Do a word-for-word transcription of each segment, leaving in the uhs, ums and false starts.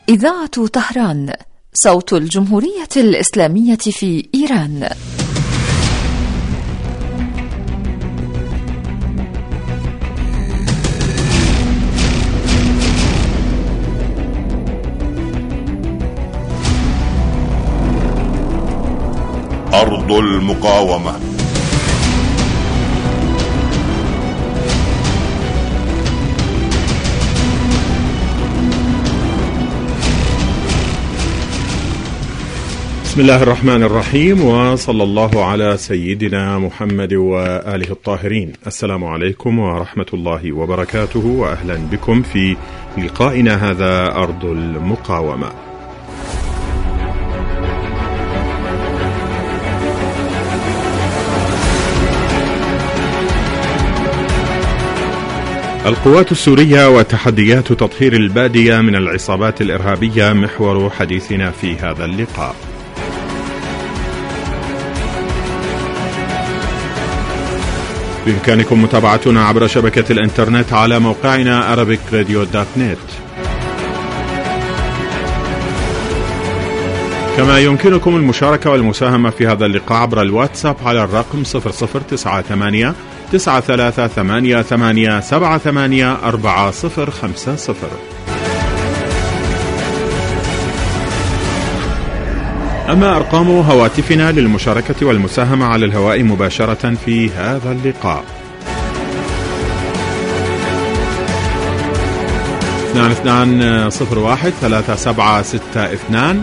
إذاعة طهران، صوت الجمهورية الإسلامية في إيران. أرض المقاومة. بسم الله الرحمن الرحيم، وصلى الله على سيدنا محمد وآله الطاهرين. السلام عليكم ورحمة الله وبركاته، وأهلا بكم في لقائنا هذا أرض المقاومة. القوات السورية وتحديات تطهير البادية من العصابات الإرهابية محور حديثنا في هذا اللقاء. بإمكانكم متابعتنا عبر شبكة الإنترنت على موقعنا أرابيك راديو دوت نت، كما يمكنكم المشاركة والمساهمة في هذا اللقاء عبر الواتساب على الرقم صفر صفر تسعة ثمانية تسعة ثلاثة ثمانية ثمانية سبعة ثمانية أربعة صفر خمسة صفر. أما أرقام هواتفنا للمشاركة والمساهمة على الهواء مباشرة في هذا اللقاء: اثنان اثنان صفر واحد ثلاثة سبعة ستة اثنان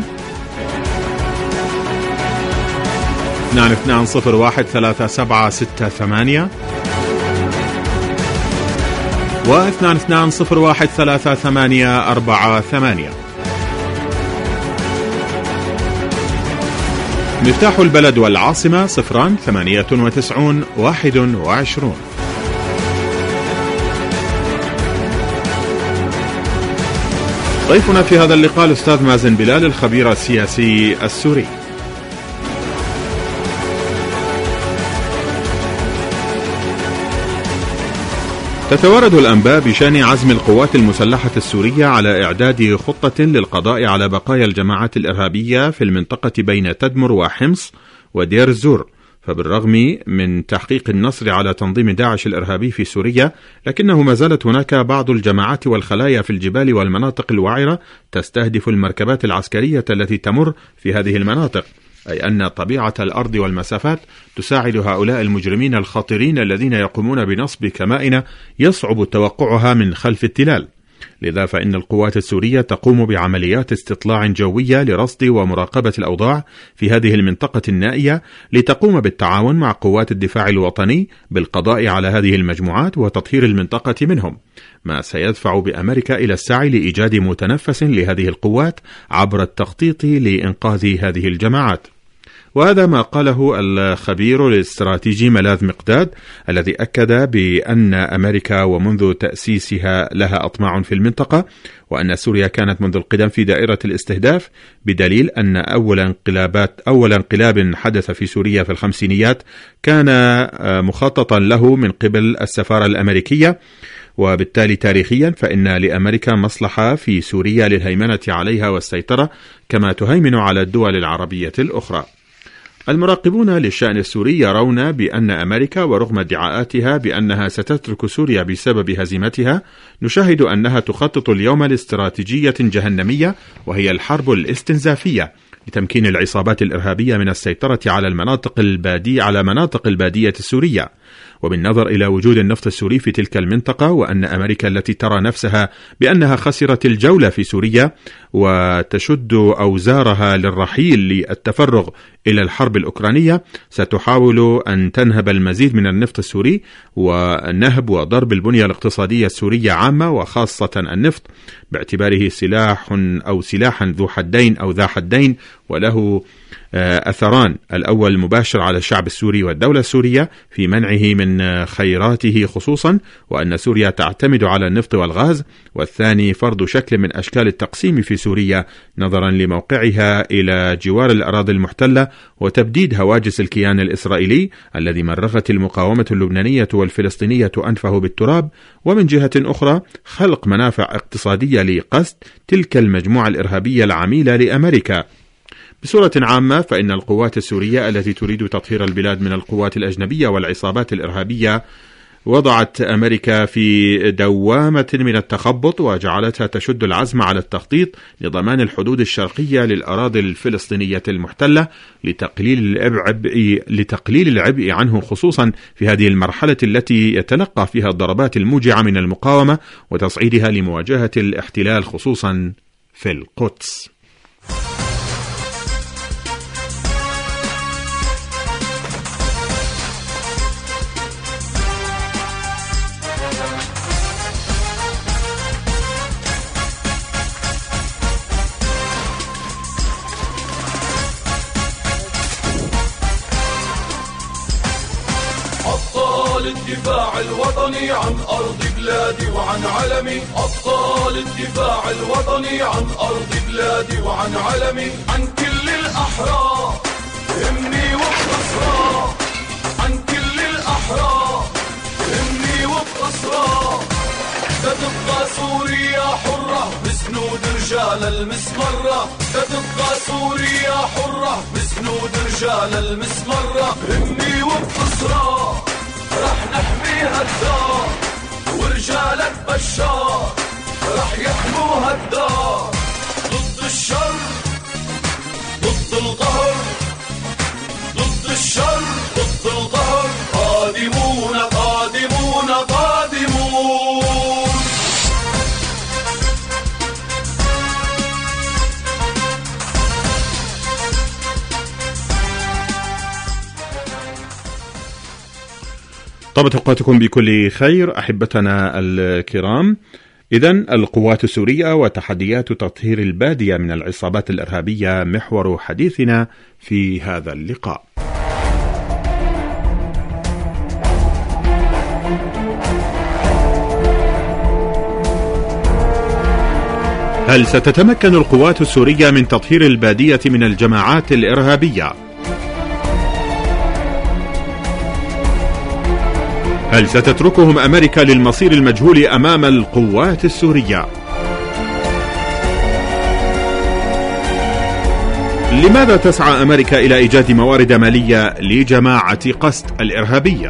اثنان اثنان صفر واحد ثلاثة سبعة ستة ثمانية واثنان اثنان صفر واحد ثلاثة ثمانية أربعة ثمانية. مفتاح البلد والعاصمة صفران ثمانية وتسعون واحد وعشرون. ضيفنا في هذا اللقاء الأستاذ مازن بلال، الخبير السياسي السوري. تتوارد الأنباء بشأن عزم القوات المسلحة السورية على إعداد خطة للقضاء على بقايا الجماعات الإرهابية في المنطقة بين تدمر وحمص ودير الزور. فبالرغم من تحقيق النصر على تنظيم داعش الإرهابي في سوريا، لكنه ما زالت هناك بعض الجماعات والخلايا في الجبال والمناطق الوعرة تستهدف المركبات العسكرية التي تمر في هذه المناطق، أي أن طبيعة الأرض والمسافات تساعد هؤلاء المجرمين الخطيرين الذين يقومون بنصب كمائن يصعب توقعها من خلف التلال. لذا فإن القوات السورية تقوم بعمليات استطلاع جوية لرصد ومراقبة الأوضاع في هذه المنطقة النائية، لتقوم بالتعاون مع قوات الدفاع الوطني بالقضاء على هذه المجموعات وتطهير المنطقة منهم، ما سيدفع بأمريكا إلى السعي لإيجاد متنفس لهذه القوات عبر التخطيط لإنقاذ هذه الجماعات. وهذا ما قاله الخبير الاستراتيجي ملاذ مقداد، الذي أكد بأن أمريكا ومنذ تأسيسها لها أطماع في المنطقة، وأن سوريا كانت منذ القدم في دائرة الاستهداف، بدليل أن أول انقلابات أول انقلاب حدث في سوريا في الخمسينيات كان مخططا له من قبل السفارة الأمريكية. وبالتالي تاريخيا فإن لأمريكا مصلحة في سوريا للهيمنة عليها والسيطرة، كما تهيمن على الدول العربية الأخرى. المراقبون للشأن السوري يرون بأن أمريكا ورغم ادعاءاتها بأنها ستترك سوريا بسبب هزيمتها، نشاهد أنها تخطط اليوم لاستراتيجية جهنمية، وهي الحرب الاستنزافية لتمكين العصابات الإرهابية من السيطرة على المناطق البادية على مناطق البادية السورية. وبالنظر إلى وجود النفط السوري في تلك المنطقة، وأن أمريكا التي ترى نفسها بأنها خسرت الجولة في سوريا وتشد أوزارها للرحيل للتفرغ إلى الحرب الأوكرانية، ستحاول أن تنهب المزيد من النفط السوري، ونهب وضرب البنية الاقتصادية السورية عامة وخاصة النفط، باعتباره سلاح أو سلاحا ذو حدين أو ذا حدين، وله أثران: الأول مباشر على الشعب السوري والدولة السورية في منعه من خيراته خصوصا، وأن سوريا تعتمد على النفط والغاز، والثاني فرض شكل من أشكال التقسيم في سوريا نظرا لموقعها إلى جوار الأراضي المحتلة وتبديد هواجس الكيان الإسرائيلي الذي مرغت المقاومة اللبنانية والفلسطينية أنفه بالتراب، ومن جهة أخرى خلق منافع اقتصادية لقصد تلك المجموعة الإرهابية العميلة لأمريكا. بصورة عامة فإن القوات السورية التي تريد تطهير البلاد من القوات الأجنبية والعصابات الإرهابية وضعت أمريكا في دوامة من التخبط وجعلتها تشد العزم على التخطيط لضمان الحدود الشرقية للأراضي الفلسطينية المحتلة لتقليل العبء لتقليل العبء عنه، خصوصا في هذه المرحلة التي يتلقى فيها الضربات الموجعة من المقاومة وتصعيدها لمواجهة الاحتلال خصوصا في القدس. الدفاع الوطني عن أرض بلادي وعن علمي، أبطال الدفاع الوطني عن أرض بلادي وعن علمي، عن كل الأحرار همني وبأسرار، عن كل الأحرار همني وبأسرار، ستبقى سوريا حرة بسنود رجال المسمرة، ستبقى سوريا حرة بسنود رجال المسمرة، همني وبأسرار رح نحميها الدار ورجالك بشار رح يحموها الدار، ضد الشر ضد القهر، ضد الشر ضد القهر، قادمون قادمون قادمون. طابت أوقاتكم بكل خير أحبتنا الكرام. إذن القوات السورية وتحديات تطهير البادية من العصابات الإرهابية محور حديثنا في هذا اللقاء. هل ستتمكن القوات السورية من تطهير البادية من الجماعات الإرهابية؟ هل ستتركهم أمريكا للمصير المجهول أمام القوات السورية؟ لماذا تسعى أمريكا إلى إيجاد موارد مالية لجماعة قسد الإرهابية؟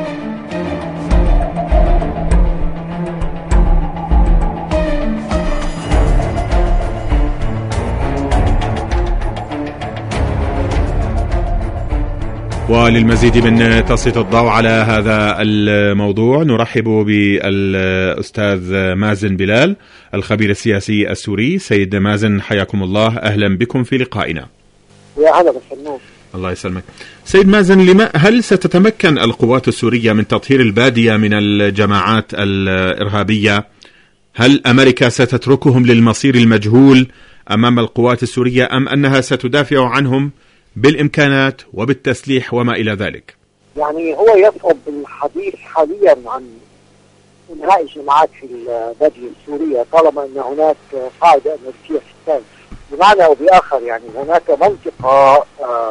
وللمزيد من تسليط الضوء على هذا الموضوع نرحب بالأستاذ مازن بلال الخبير السياسي السوري. سيد مازن حياكم الله، أهلا بكم في لقائنا. يا هلا بالسلام. الله يسلمك. سيد مازن، لما هل ستتمكن القوات السورية من تطهير البادية من الجماعات الإرهابية؟ هل أمريكا ستتركهم للمصير المجهول أمام القوات السورية أم أنها ستدافع عنهم بالإمكانات وبالتسليح وما إلى ذلك؟ يعني هو يصعب الحديث حاليا عن إنهاء الجماعات في البادية السورية طالما أن هناك قاعدة أمريكية في الثالث، بمعنى أو بآخر يعني هناك منطقة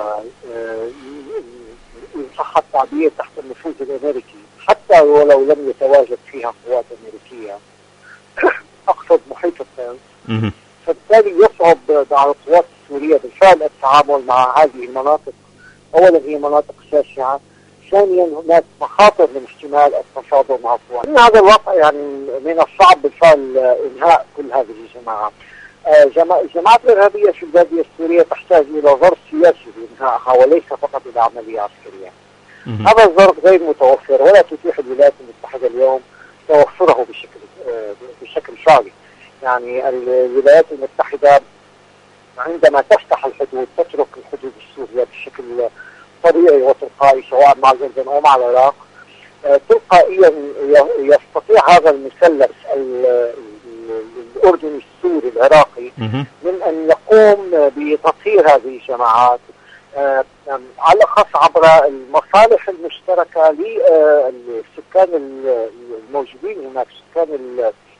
إن صح التعبير تحت النفوذ الأمريكي حتى ولو لم يتواجد فيها قوات أمريكية، أقصد محيط الثالث. فبالتالي يصعب على القوات السورية بالفعل التعامل مع هذه المناطق. أولا هي مناطق شاسعة، ثانيا هناك مخاطر من احتمال التصادم مع القوات. من هذا الواقع يعني من الصعب بالفعل إنهاء كل هذه الجماعات. الجماعات الإرهابية في البادية السورية تحتاج إلى ظرف سياسي لإنهائها وليس فقط إلى عملية عسكرية. هذا الظرف غير متوفر ولا تتيح الولايات المتحدة اليوم توفره بشكل بشكل فعلي. يعني الولايات المتحدة عندما تفتح الحدود تترك الحدود السورية بشكل طبيعي وتلقائي سواء مع الأردن أو مع العراق، تلقائيا يستطيع هذا المثلث الأردني السوري العراقي من أن يقوم بتطهير هذه الجماعات على الأخص عبر المصالح المشتركة للسكان الموجودين هناك، سكان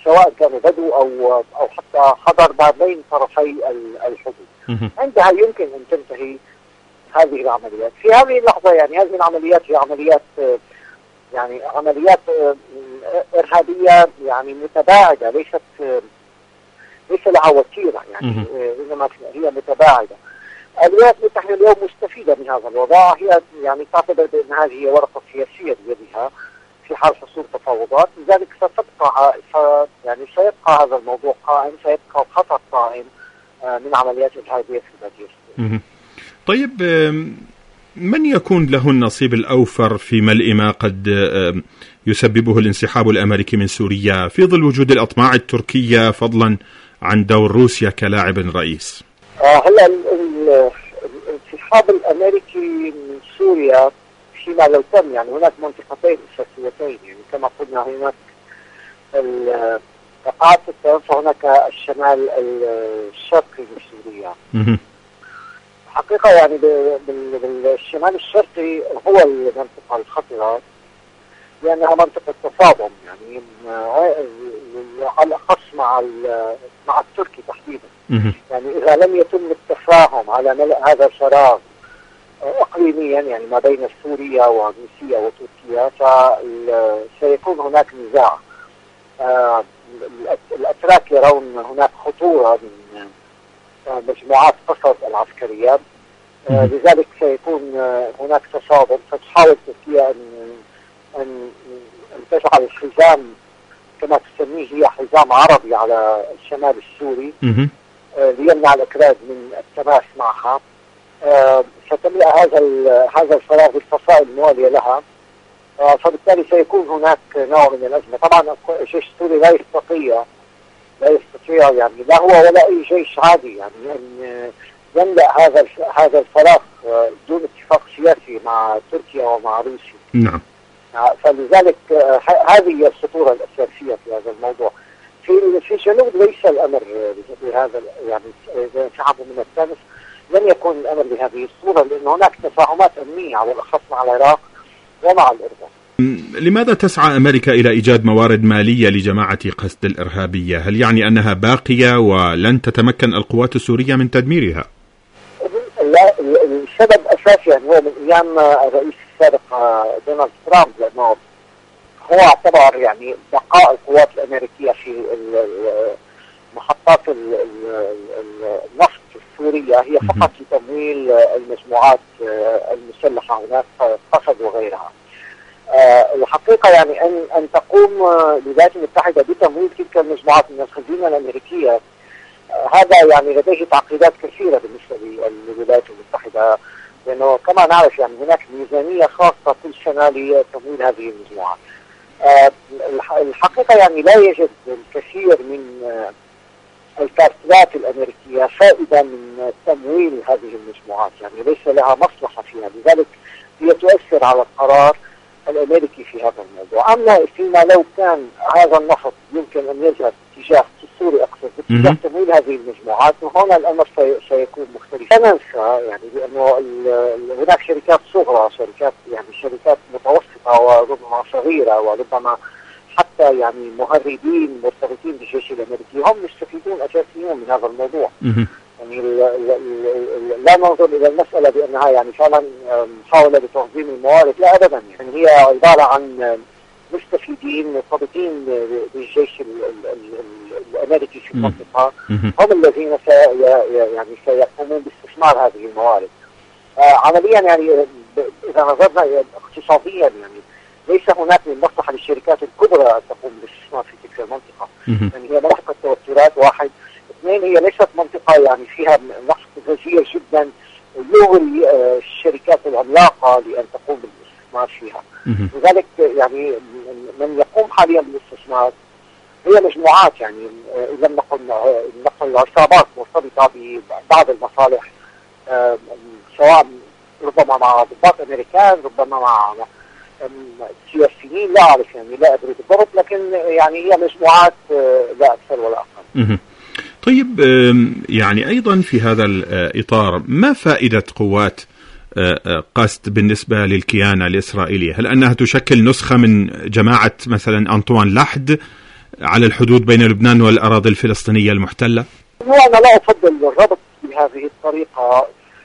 سواء كانوا بدو أو أو حتى حضر ما بين طرفي الحدود. عندها يمكن أن تنتهي هذه العمليات. في هذه اللحظة يعني هذه العمليات هي عمليات يعني عمليات إرهابية يعني متباعدة، ليست ليس لها وتيرة يعني، إنما هي متباعدة. الولايات المتحدة اليوم مستفيدة من هذا الوضع، هي يعني تعتبر بأن هذه هي ورقة سياسية بيدها في حال حصول تفاوضات، لذلك ستبقى يعني سيبقى هذا الموضوع قائم، سيبقى خطر قائم من عمليات إرهابية في البادية. طيب من يكون له النصيب الأوفر في ملء ما قد يسببه الانسحاب الأمريكي من سوريا في ظل وجود الأطماع التركية فضلا عن دور روسيا كلاعب رئيس؟ آه هلا الانسحاب الأمريكي من سوريا فيما لو تم يعني هناك منطقتين أساسيتين يعني كما قلنا، هناك قطاع التنف وهناك الشمال الشرقي من سوريا. حقيقة يعني بالشمال الشرقي هو المنطقة الخطرة لأنها منطقة تصادم يعني على الأخص مع مع التركي تحديدا. يعني إذا لم يتم التفاهم على ملء هذا الفراغ اقليميا يعني ما بين سوريا وروسيا وتركيا فسيكون هناك نزاع. آه الاتراك يرون هناك خطوره من آه مجموعات قسد العسكريه، آه لذلك سيكون آه هناك تصادم، فتحاول تركيا ان ان ان تجعل الحزام كما تسميه هي حزام عربي على الشمال السوري آه ليمنع الاكراد من التماس معها. آه فتملأ هذا هذا الفراغ بالفصائل الموالية لها، آه فبالتالي سيكون هناك نوع من الأزمة. طبعا الجيش السوري لا يستطيع لا يستطيع يعني لا هو ولا أي جيش عادي يعني أن يملأ هذا هذا الفراغ آه دون اتفاق سياسي مع تركيا ومع روسيا. نعم. آه فلذلك آه هذه هي الخطورة الأساسية في هذا الموضوع. في في الجنوب ليس الأمر بهذا يعني إذا انسحبوا من التنس لن يكون الأمر بهذه الصورة، لأن هناك تفاهمات أمنية على الأخص مع العراق ومع الأردن. لماذا تسعى أمريكا إلى إيجاد موارد مالية لجماعة قسد الإرهابية؟ هل يعني أنها باقية ولن تتمكن القوات السورية من تدميرها؟ لا، السبب أساسي يعني هو من أيام الرئيس السابق دونالد ترامب، لأنه هو اعتبر يعني بقاء القوات الأمريكية في محطات النفط السورية هي فقط لتمويل المجموعات المسلحة هناك قسد وغيرها. الحقيقة يعني أن أن تقوم الولايات المتحدة بتمويل تلك المجموعات من الخزينة الأمريكية، هذا يعني لديه تعقيدات كثيرة بالنسبة للولايات المتحدة، لأنه كما نعرف يعني هناك ميزانية خاصة كل سنة لتمويل هذه المجموعات. الحقيقة يعني لا يوجد الكثير من الكارتلات الأمريكية فائدة من تمويل هذه المجموعات، يعني ليس لها مصلحة فيها، لذلك هي تؤثر على القرار الأمريكي في هذا الموضوع. أما فيما لو كان هذا النفط يمكن أن يذهب اتجاه السوري أقصد اتجاه تمويل هذه المجموعات، وهنا الأمر سيكون مختلف. لا ننسى يعني بأنه هناك شركات صغرى، شركات يعني شركات متوسطة وربما صغيرة وربما حتى يعني مهربين مرتبطين بالجيش الأمريكي هم مستفيدون أساسيون من هذا الموضوع. يعني لا ننظر إلى المسألة بأنها يعني فعلا محاولة لتنظيم الموارد، لا أبدا، يعني هي عبارة عن مستفيدين مرتبطين بالجيش الأمريكي في المنطقة هم الذين سي يعني سيقومون باستثمار هذه الموارد. عمليا يعني إذا نظرنا اقتصاديا يعني ليس هناك من مصلحة للشركات الكبرى أن تقوم بالاستثمار في تلك المنطقة. يعني هي منطقة توترات واحد، اثنين هي ليست منطقة يعني فيها نفط غزير جدا يغري الشركات العملاقة لأن تقوم بالاستثمار فيها. لذلك يعني من يقوم حاليا بالاستثمار هي مجموعات يعني إذا نقل نقل عصابات مرتبطة ببعض المصالح، سواء ربما مع ضباط أمريكان، ربما مع سياسيين، لا أعرف يعني لا أدري بالضبط، لكن يعني هي مجموعات لا أكثر ولا أقل. طيب يعني أيضا في هذا الإطار ما فائدة قوات قسد بالنسبة للكيان الإسرائيلي؟ هل أنها تشكل نسخة من جماعة مثلا أنطوان لحد على الحدود بين لبنان والأراضي الفلسطينية المحتلة؟ أنا لا أفضل الربط بهذه الطريقة،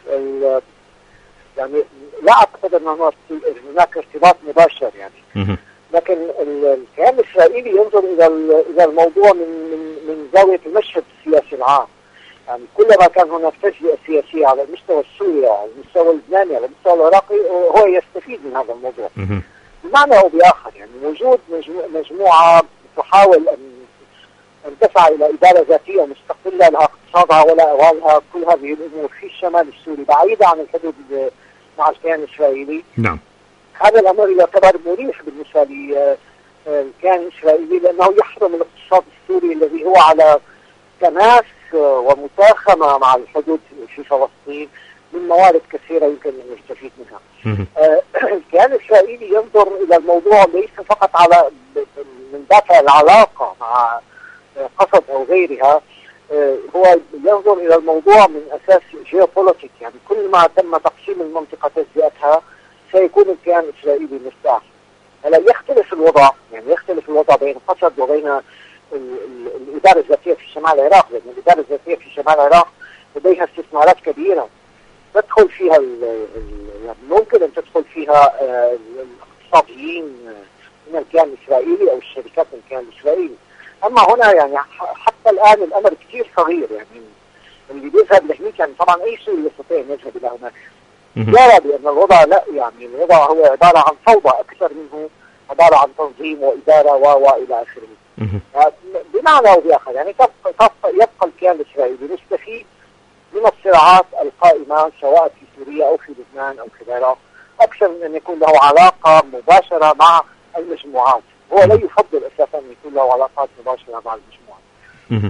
يعني لا أعتقد أن هناك ارتباط مباشر يعني، لكن الكيان الإسرائيلي ينظر إلى إلى الموضوع من من من زاوية المشهد السياسي العام. يعني كلما كان هناك تجزئة سياسية على المستوى السوري، على المستوى اللبناني، على المستوى العراقي، هو يستفيد من هذا الموضوع. بمعنى أو بآخر يعني وجود مجموعة تحاول أن أن تسعى إلى إدارة ذاتية مستقلة لها اقتصادها ولا ولها كل هذه الأمور في الشمال السوري بعيدة عن الحدود مع الكيان الإسرائيلي. نعم. هذا الأمر يعتبر مريح بالنسبة للكيان الإسرائيلي، لأنه يحرم الاقتصاد السوري الذي هو على تماس ومتاخمة مع الحدود في فلسطين من موارد كثيرة يمكن أن يستفيد منها. الكيان الإسرائيلي ينظر إلى الموضوع ليس فقط على من دافع العلاقة مع قصد أو غيرها، هو ينظر إلى الموضوع من أساس جيوبوليتيك، يعني كل ما تم تقسيم المنطقة تجزئتها سيكون الكيان الإسرائيلي مرتاح. هلا يختلف الوضع، يعني يختلف الوضع بين قصد وبين الإدارة الذاتية في شمال العراق، لأن الإدارة الذاتية في شمال العراق لديها استثمارات كبيرة تدخل فيها يعني ممكن أن تدخل فيها الاقتصاديين من الكيان الإسرائيلي أو الشركات من الكيان الإسرائيلي. أما هنا يعني حتى الآن الأمر كثير صغير، يعني اللي بيذهب لهنيك يعني طبعا أي سوري يستطيع أن يذهب إلى هناك. يرى بأن الوضع لا، يعني الوضع هو عبارة عن فوضى أكثر منه عبارة عن تنظيم وإدارة وإلى آخره. بمعنى أو بآخر يعني تبقى يبقى الكيان الإسرائيلي مستفيد من الصراعات القائمة سواء في سوريا أو في لبنان أو في العراق أكثر من أن يكون له علاقة مباشرة مع المجموعات. هو لا يفضل أساسا أن يكون له علاقات مباشرة مع المجموعات.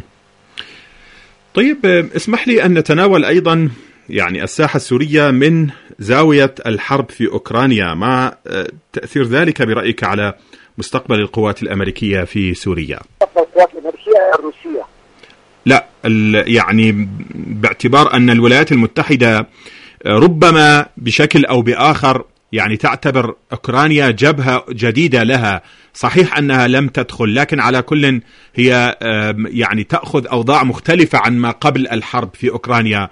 طيب اسمح لي أن نتناول أيضا يعني الساحة السورية من زاوية الحرب في أوكرانيا، مع تأثير ذلك برأيك على مستقبل القوات الأمريكية في سوريا. مستقبل القوات الأمريكية الروسية؟ لا، يعني باعتبار أن الولايات المتحدة ربما بشكل أو بآخر يعني تعتبر أوكرانيا جبهة جديدة لها، صحيح أنها لم تدخل، لكن على كل هي يعني تأخذ أوضاع مختلفة عن ما قبل الحرب في أوكرانيا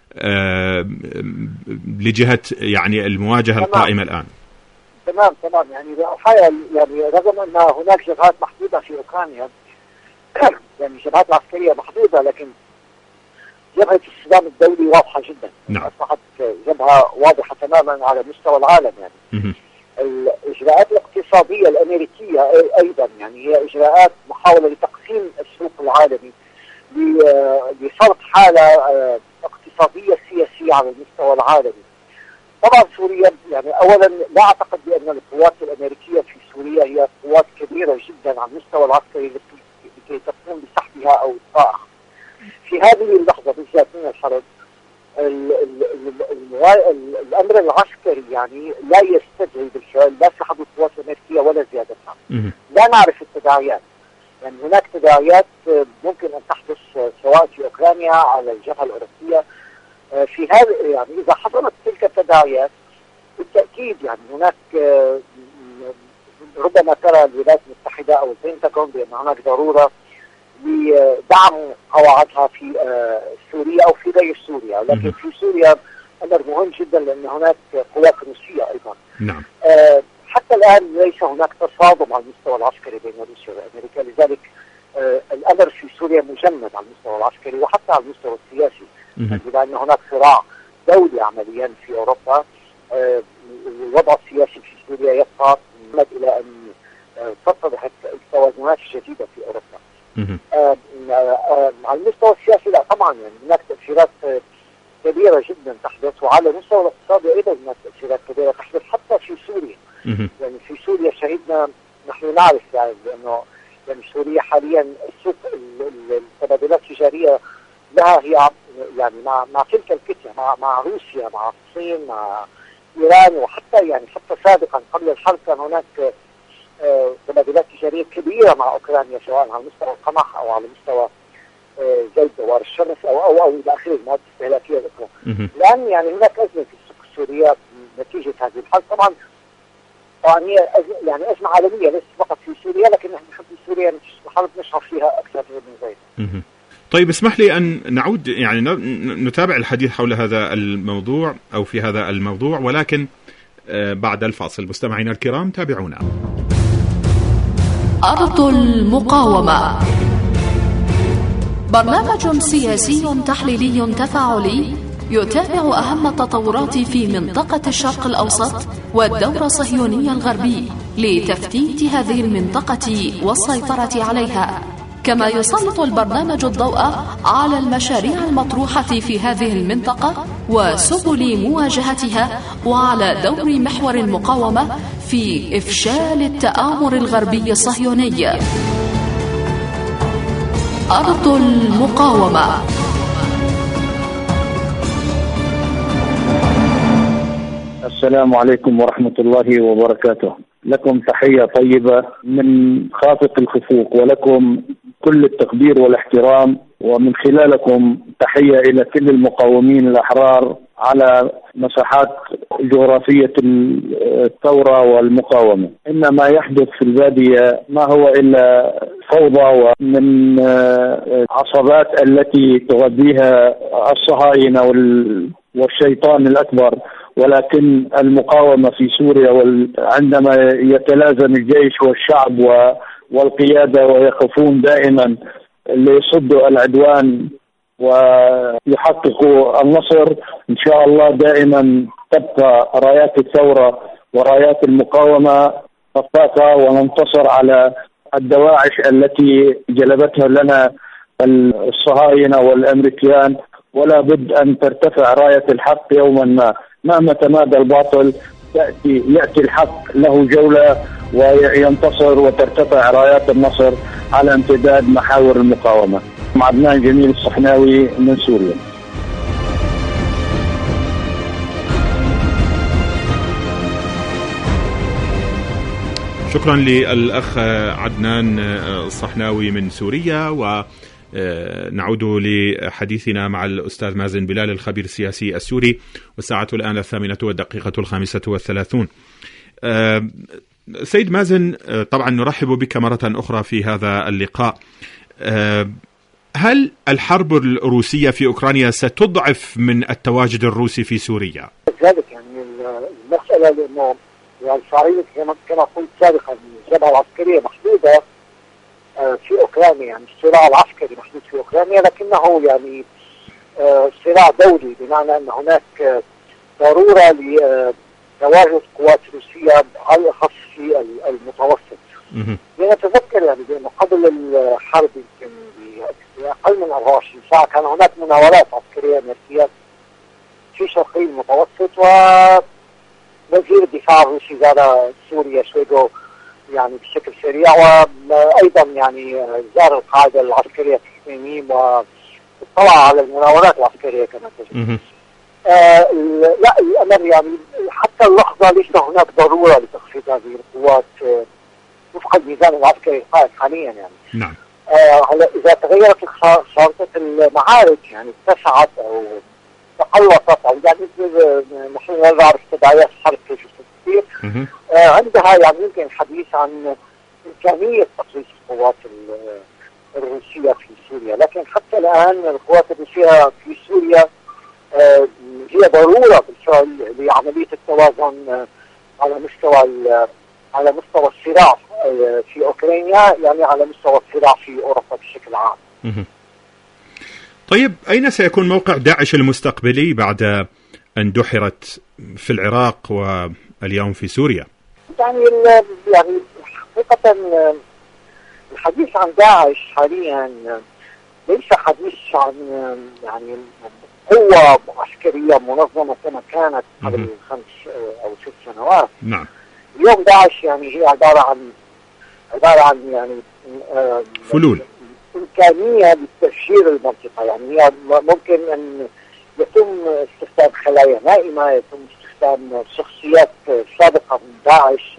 لجهة يعني المواجهة القائمة الآن. تمام تمام يعني يعني رغم أن هناك جبهات محدودة في أوكرانيا، يعني جبهات عسكرية محدودة، لكن جبهة الصدام الدولي واضحة جدا. نعم. أصبحت جبهة واضحة تماما على مستوى العالم. يعني الإجراءات الاقتصادية الأمريكية أيضا يعني هي إجراءات محاولة لتقسيم السوق العالمي لصرف حالة اقتصادية سياسية على المستوى العالمي. طبعا سوريا يعني أولا لا أعتقد بأن القوات الأمريكية في سوريا هي قوات كبيرة جدا على المستوى العسكري لكي تقوم بسحبها أو إطفائها. في هذه اللحظة بالذات من الحرب الأمر العسكري يعني لا يستدعي بالفعل لا سحب القوات الأمريكية ولا زيادتها. لا نعرف التداعيات، يعني هناك تداعيات ممكن أن تحدث سواء في أوكرانيا على الجبهة الأوروبية. في هذا يعني إذا حصلت تلك التداعيات بالتأكيد يعني هناك ربما ترى الولايات المتحدة أو البنتاغون بأن هناك ضرورة لدعم قواعدها في سوريا أو في غير سوريا، لكن في سوريا أمر مهم جدا لأن هناك قوات روسية أيضا. نعم. حتى الآن ليس هناك تصادم على المستوى العسكري بين روسيا وأمريكا، لذلك الأمر في سوريا مجمد على المستوى العسكري وحتى على المستوى السياسي، لأن هناك صراع دولي عمليا في أوروبا. الوضع السياسي في سوريا يبقى مد إلى أن تتضح التوازنات الجديدة في أوروبا. آه آه على المستوى السياسي لا طبعا يعني هناك تأثيرات كبيرة جدا تحدث، وعلى المستوى الاقتصادي أيضا هناك تأثيرات كبيرة تحدث حتى في سوريا. يعني في سوريا شهدنا، نحن نعرف يعني لأنه يعني سوريا حاليا السوق التبادلات التجارية لها هي يعني مع مع تلك الكتلة مع مع روسيا مع الصين مع إيران، وحتى يعني حتى سابقا قبل الحرب كان هناك تبادلات تجارية كبيرة مع أوكرانيا سواء على مستوى القمح أو على مستوى زيت دوار الشمس أو أو أو إلى آخره المواد الاستهلاكية الأخرى. الآن يعني هناك أزمة في السوق السورية نتيجة هذه الحرب. طبعا طبعا هي أز... يعني ازمه عالميه ليست فقط في سوريا، لكن نحن في سوريا نحاول نشعر فيها اكثر من ذلك. طيب اسمح لي ان نعود يعني نتابع الحديث حول هذا الموضوع او في هذا الموضوع، ولكن بعد الفاصل. مستمعينا الكرام تابعونا. أرض المقاومة، برنامج سياسي تحليلي تفاعلي يتابع أهم التطورات في منطقة الشرق الأوسط والدور الصهيوني الغربي لتفتيت هذه المنطقة والسيطرة عليها، كما يسلط البرنامج الضوء على المشاريع المطروحة في هذه المنطقة وسبل مواجهتها، وعلى دور محور المقاومة في إفشال التآمر الغربي الصهيوني. أرض المقاومة. السلام عليكم ورحمة الله وبركاته. لكم تحية طيبة من خافق الخفوق، ولكم كل التقدير والاحترام، ومن خلالكم تحية إلى كل المقاومين الأحرار على مساحات جغرافية الثورة والمقاومة. إن ما يحدث في البادية ما هو إلا فوضى ومن عصبات التي تغذيها الصهاينة والشيطان الأكبر، ولكن المقاومة في سوريا عندما يتلازم الجيش والشعب والقيادة ويقفون دائما ليصدوا العدوان ويحققوا النصر، إن شاء الله دائما تبقى رايات الثورة ورايات المقاومة خفاقة، وننتصر على الدواعش التي جلبتها لنا الصهاينة والأمريكان. ولا بد أن ترتفع راية الحق يوما ما، مهما تمادى الباطل تأتي يأتي الحق له جولة وينتصر وترتفع رايات النصر على امتداد محاور المقاومة. عدنان جميل الصحناوي من سوريا. شكرا للأخ عدنان الصحناوي من سوريا. و نعود لحديثنا مع الأستاذ مازن بلال الخبير السياسي السوري، والساعة الآن الثامنة والدقيقة الخامسة والثلاثون. سيد مازن، طبعا نرحب بك مرة أخرى في هذا اللقاء. هل الحرب الروسية في أوكرانيا ستضعف من التواجد الروسي في سوريا؟ ذلك يعني المسألة لأنه يعني صارت كما قلت سابقا الجبهة العسكرية محدودة في أوكرانيا، يعني الصراع العسكري محدود في أوكرانيا، لكنه يعني صراع دولي، بمعنى أن هناك ضرورة لتواجد قوات روسية على الأخص في المتوسط. لنتذكر يعني بأنه قبل الحرب يمكن بأقل من أربعة وعشرين ساعة كان هناك مناورات عسكرية أمريكية في شرقي المتوسط، ووزير الدفاع الروسي زار سوريا شويغو يعني بشكل سريع، وأيضا يعني زار القاعدة العسكرية في خميم واطلع على المناورات العسكرية كما تجد. آه لا الأمر يعني حتى اللحظة ليس هناك ضرورة لتخفيض هذه القوات آه وفق الميزان العسكري القائم حاليا يعني. نعم. آه هلا إذا تغيرت خارطة المعارك يعني اتسعت أو تقلصت أو يعني نحن لا نعرف تداعيات الحرب كيف تصير، آه عندها يعني يمكن الحديث عن إمكانية تقليص القوات الروسية في سوريا، لكن حتى الآن القوات الروسية في سوريا آه هي ضرورة بالفعل لعملية التوازن آه على مستوى على مستوى الصراع آه في أوكرانيا، يعني على مستوى الصراع في أوروبا بشكل عام. طيب أين سيكون موقع داعش المستقبلي بعد أن دحرت في العراق واليوم في سوريا؟ يعني يعني حقيقة الحديث عن داعش حاليا ليس حديث عن يعني قوة عسكرية منظمة كما كانت قبل خمس أو ست سنوات. نعم. اليوم داعش يعني هي عبارة عن عبارة عن يعني فلول إمكانية لتبشير المنطقة، يعني هي ممكن أن يتم استخدام خلايا نائمة، يتم استخدام شخصيات سابقة من داعش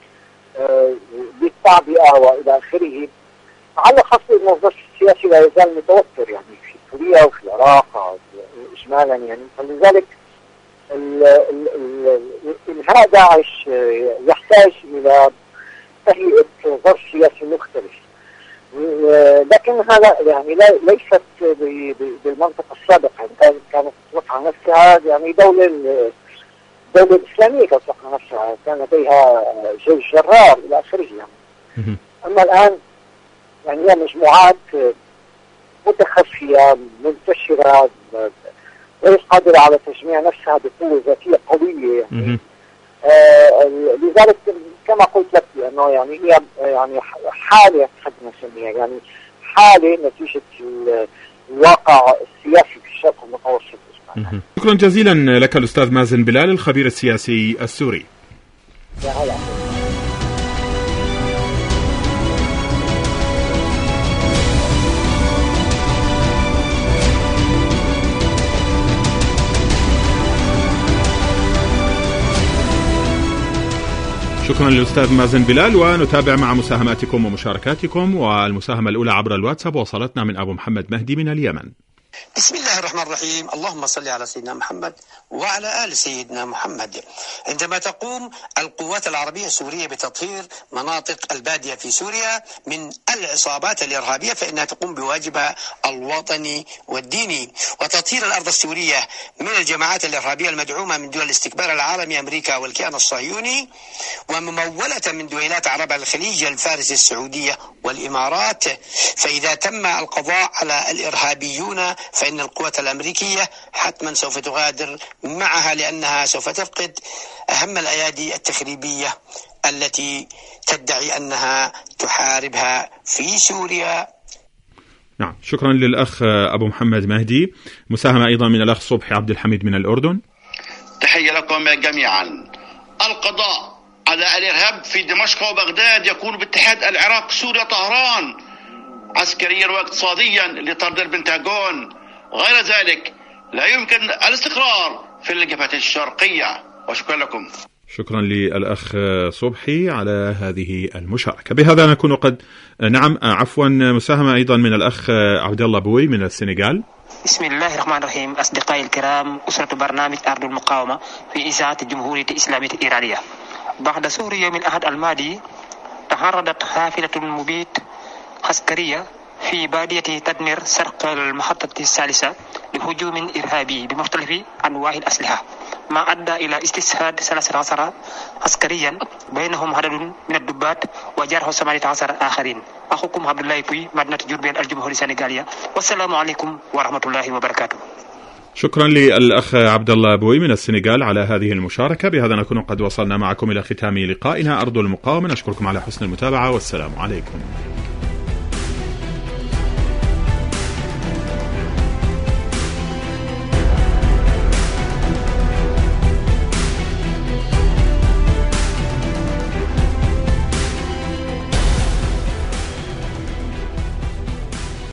للتعبئة وإلى آخره. على خاصة الموظف السياسي لا يزال متوتر يعني في سوريا وفي العراق إجمالا يعني، فلذلك إنهاء داعش يحتاج تحتاج إلى تهيئة ظرف سياسي مختلف. لكن هذا يعني ليست بالمنطقة السابقة، كانت تطلق على نفسها يعني دولة الدولة الإسلامية تطلق على نفسها، كان لديها جيش جرار إلى آخره يعني. أما الآن يعني هي مجموعات متخفية منتشرة غير قادرة على تجميع نفسها بقوة ذاتية قوية يعني. آه لذلك كما قلت لك انه يعني هي يعني حالة خلينا نسميها يعني حالة نتيجة الواقع السياسي في الشرق المتوسط. شكرا جزيلا لك الأستاذ مازن بلال الخبير السياسي السوري. يا هلا. شكرا للأستاذ مازن بلال، ونتابع مع مساهماتكم ومشاركاتكم. والمساهمة الأولى عبر الواتساب وصلتنا من أبو محمد مهدي من اليمن. بسم الله الرحمن الرحيم، اللهم صل على سيدنا محمد وعلى آل سيدنا محمد. عندما تقوم القوات العربية السورية بتطهير مناطق البادية في سوريا من العصابات الإرهابية فإنها تقوم بواجبها الوطني والديني، وتطهير الأرض السورية من الجماعات الإرهابية المدعومة من دول الاستكبار العالمي أمريكا والكيان الصهيوني، وممولة من دويلات عرب الخليج الفارس السعودية والإمارات. فإذا تم القضاء على الإرهابيون فإن القوات الأمريكية حتما سوف تغادر معها، لأنها سوف تفقد أهم الأيادي التخريبية التي تدعي أنها تحاربها في سوريا. نعم، شكرا للأخ أبو محمد مهدي. مساهمة أيضا من الأخ صبحي عبد الحميد من الأردن. تحية لكم جميعا. القضاء على الإرهاب في دمشق وبغداد يكون باتحاد العراق سوريا طهران عسكريا واقتصاديا لطرد البنتاغون. غير ذلك لا يمكن الاستقرار في الجبهة الشرقية. وشكرا لكم. شكرا للأخ صبحي على هذه المشاركة. بهذا نكون قد نعم عفوا مساهمة أيضا من الأخ عبد الله بوي من السنغال. بسم الله الرحمن الرحيم. أصدقائي الكرام، أسرة برنامج أرض المقاومة في إذاعة الجمهورية الإسلامية الإيرانية. بعد سوريا يوم الأحد الماضي تعرضت حافلة مبيد عسكرية في بادية تدمير شرق المحطة الثالثة لهجوم إرهابي بمختلف أنواع الأسلحة، ما أدى إلى استشهاد ثلاثة عشر عسكريا بينهم عدد من الضباط وجرح ثمانية عشر آخرين. أخوكم عبد الله بوي، مدينة جربين، الجمهورية السنغالية، والسلام عليكم ورحمة الله وبركاته. شكرا للأخ عبد الله بوي من السنغال على هذه المشاركة. بهذا نكون قد وصلنا معكم إلى ختام لقائنا أرض المقاومة. نشكركم على حسن المتابعة والسلام عليكم.